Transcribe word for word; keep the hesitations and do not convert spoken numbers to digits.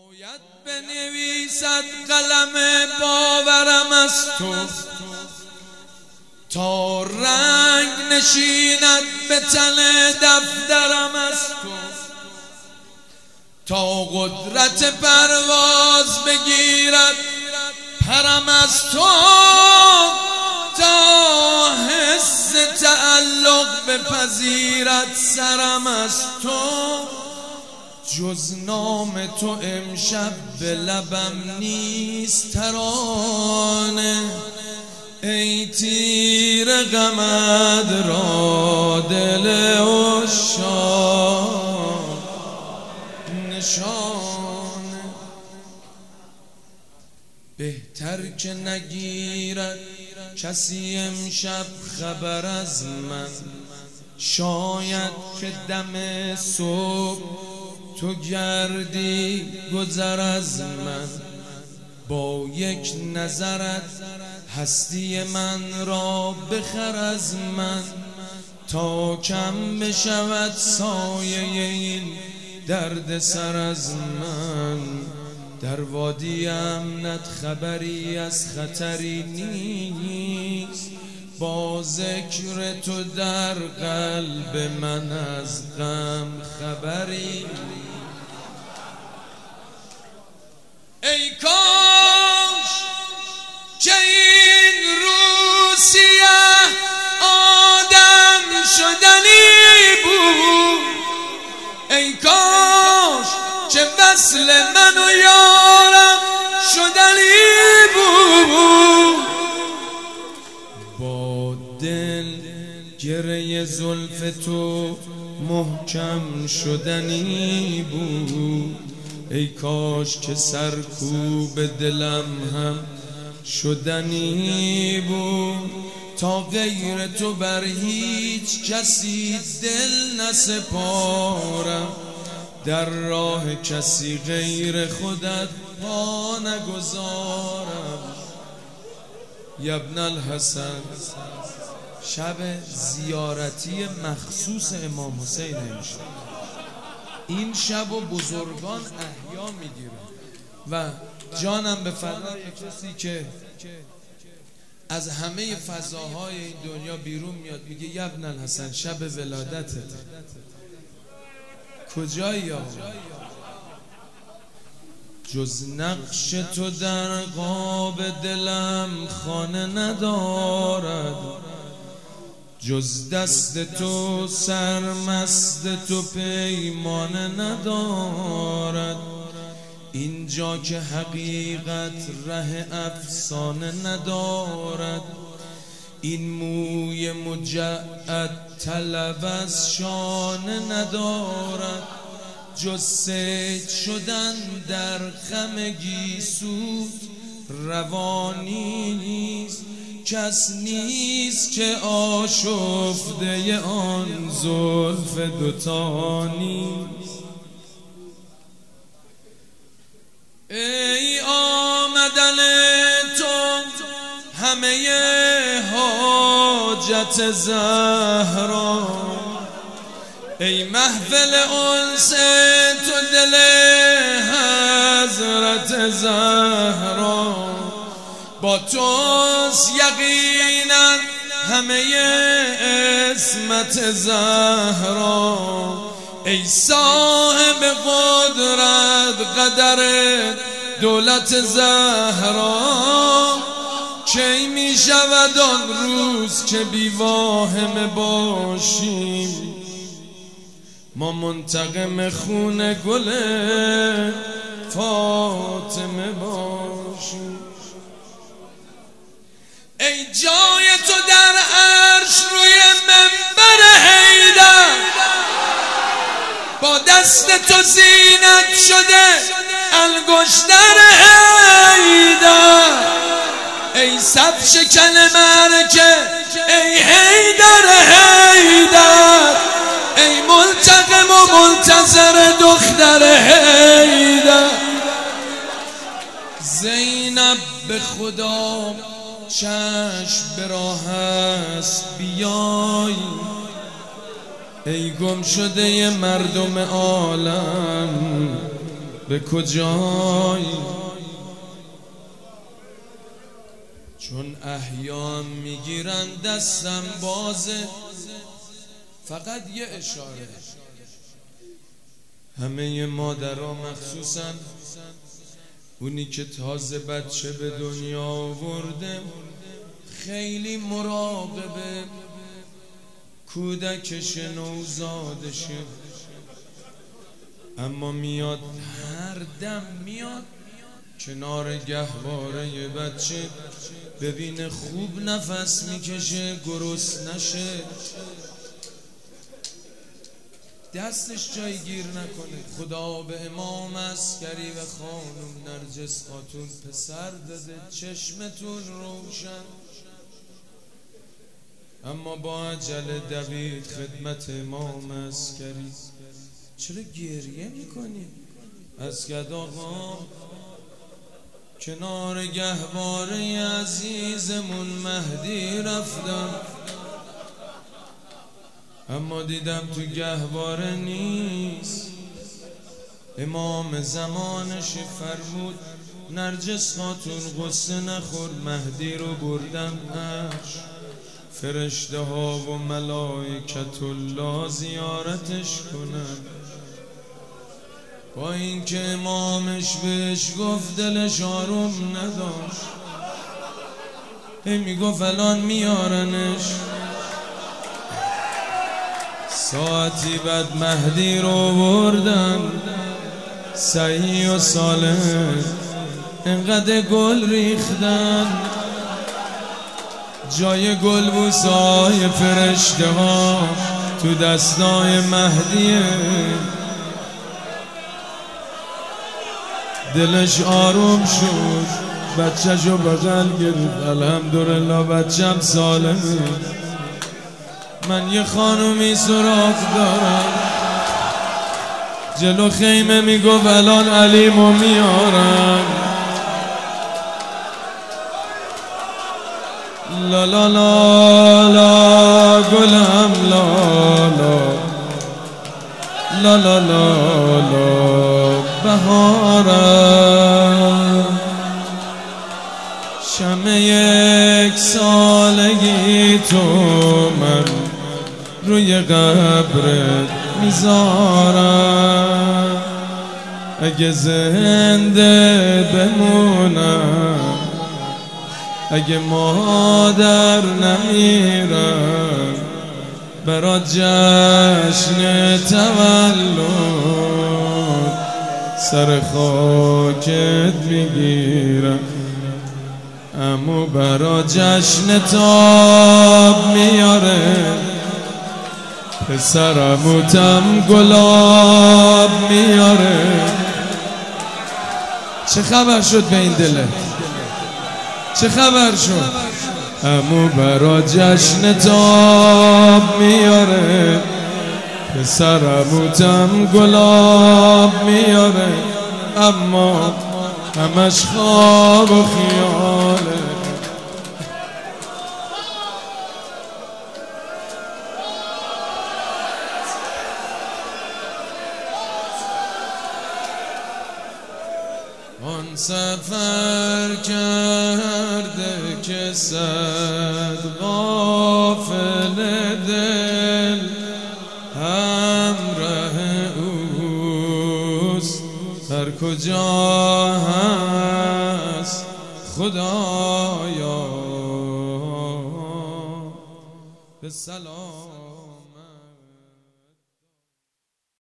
باید بنویسد قلم باورم از تو تا رنگ نشیند به تن دفترم از تو، تا قدرت پرواز بگیرد پرم از تو، تا حس تعلق بپذیرد سرم از تو. جز نام تو امشب به لبم نیست ترانه، ای تیر غمت را دل عشاق نشانه. بهتر که نگیرد کسی امشب خبر از من، شاید که دم صبح تو گردی گذر از من. با یک نظرت هستی من را بخر از من، تا کم بشود سایه این درد سر از من. در وادی امنت خبری از خطری نیست، با ذکر تو در قلب من از غم خبری. ای کاش که این روسیه آدم شدنی بود، ای کاش که وصل من و یارم شدنی بود. با دل گره زلف تو محکم شدنی بود، ای کاش که سرکوب دلم هم شدنی بود. تا غیر تو بر هیچ کسی دل نسپارم، در راه کسی غیر خودت پا نگذارم. ابن الحسن، شب زیارتی مخصوص امام حسین امشب. این شب و بزرگان احیا میگیرن و جانم به فدای کسی که از همه فضاهای این دنیا بیرون میاد میگه ابن الحسن شب ولادتت کجایی یا جز نقش تو در قاب دلم خانه ندارد، جز دست تو سرمست تو پیمانه ندارد. اینجا که حقیقت ره افسانه ندارد، این موی مجعد طلب از شانه ندارد. جز سید شدن در خم گیسوت روانی نیست، کس نیست که آشفته آن زلف دوتا نیست. ای آمدن تو همه حاجت زهرا، ای محفل انس تو دل حضرت زهرا. با توست یقینا همه اسمت زهرا، ای صاحب قدرت قدر دولت زهرا. کی می شود آن روز که بی واهمه باشیم، ما منتقم خون گل فاطمه باشیم. ای جای تو در عرش روی منبر حیدر، با دست تو زینت شده انگشتر حیدر. ای صف شکن مرکه ای حیدر حیدر، ای ملتقم و منتظر دختر حیدر. زینب به خدا چشم به راه است بیای، ای گم شده مردم عالم به کجایی؟ چون احیام میگیرن دستم بازه، فقط یه اشاره. همه مادرها مخصوصا اونی که تازه بچه به دنیا آورده خیلی مراقبه کودکش نوزادشه، اما میاد هر دم میاد کنار گهواره بچه ببینه خوب نفس میکشه، گرسنه نشه، دستش جای گیر نکنه. خدا به امام عسکری و خانم نرجس خاتون پسر داده، چشمتون روشن. اما با عجله دوید خدمت امام عسکری. چرا گریه میکنی؟ عسکر آقا کنار گهواره عزیزمون مهدی رفتم، اما دیدم تو گهواره نیست. امام زمانش فرمود نرجس خاتون قصه نخور، مهدی رو بردم عرش، فرشته ها و ملائکت الله زیارتش کنن. با اینکه امامش بهش گفت دلش آروم نداشت، هی میگفت الان میارنش. ساعتی بعد مهدی رو بردن صحیح و سالم، انقدر گل ریختن جای گل بوسای فرشته ها تو دستای مهدیه. دلش آروم شد، بچه‌شو بغل گرفت، الحمدلله بچم سالمه. من یه خانومی سراغ دارم جلو خیمه، میگفت الان علیمو میارم. لا لا لا لا گلم لا لا لا لا لا لا بهارم. شمع یک سالگی تو من روی قبرت میذارم، اگه زنده بمونم، اگه مادر نمیرم، برا جشن تولد سر خاکت میگیرم. امو برا جشن تاب میاره، پسرموتم گلاب میاره. چه خبر شد به این دله؟ چه خبر شد؟ امو برا جشن تاب میاره، پسرموتم گلاب میاره. اما همش خواب و خیاله. آن سفر کرده که صد غافل دل همراه اوست، در کجا هست خدایا به سلام.